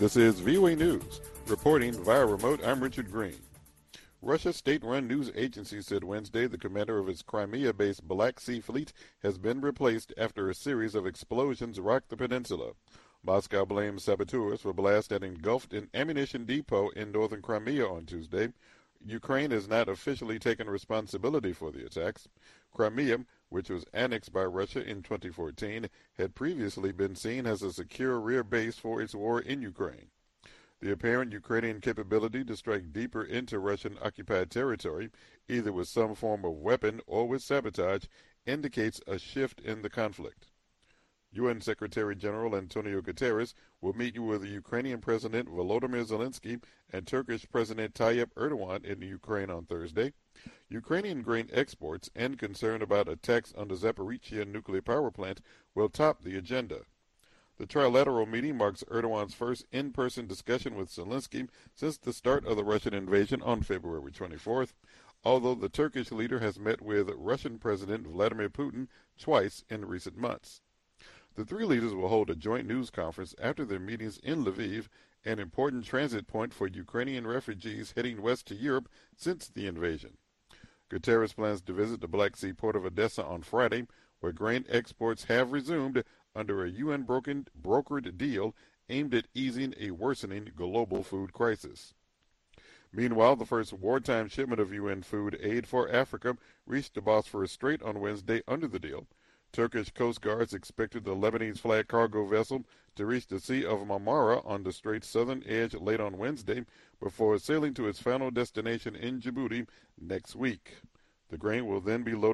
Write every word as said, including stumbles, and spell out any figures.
This is V O A News. Reporting via remote, I'm Richard Green. Russia's state-run news agency said Wednesday the commander of its Crimea-based Black Sea Fleet has been replaced after a series of explosions rocked the peninsula. Moscow blamed saboteurs for blast that engulfed an ammunition depot in northern Crimea on Tuesday. Ukraine has not officially taken responsibility for the attacks. Crimea, which was annexed by Russia in twenty fourteen, had previously been seen as a secure rear base for its war in Ukraine. The apparent Ukrainian capability to strike deeper into Russian-occupied territory, either with some form of weapon or with sabotage, indicates a shift in the conflict. U N Secretary General Antonio Guterres will meet with the Ukrainian President Volodymyr Zelensky and Turkish President Tayyip Erdogan in Ukraine on Thursday. Ukrainian grain exports and concern about attacks on the Zaporizhzhia nuclear power plant will top the agenda. The trilateral meeting marks Erdogan's first in-person discussion with Zelensky since the start of the Russian invasion on February twenty-fourth, although the Turkish leader has met with Russian President Vladimir Putin twice in recent months. The three leaders will hold a joint news conference after their meetings in Lviv, an important transit point for Ukrainian refugees heading west to Europe since the invasion. Guterres plans to visit the Black Sea port of Odessa on Friday, where grain exports have resumed under a U N brokered deal aimed at easing a worsening global food crisis. Meanwhile, the first wartime shipment of U N food aid for Africa reached the Bosphorus Strait on Wednesday under the deal. Turkish Coast Guards expected the Lebanese flag cargo vessel to reach the Sea of Marmara on the strait's southern edge late on Wednesday before sailing to its final destination in Djibouti next week. The grain will then be loaded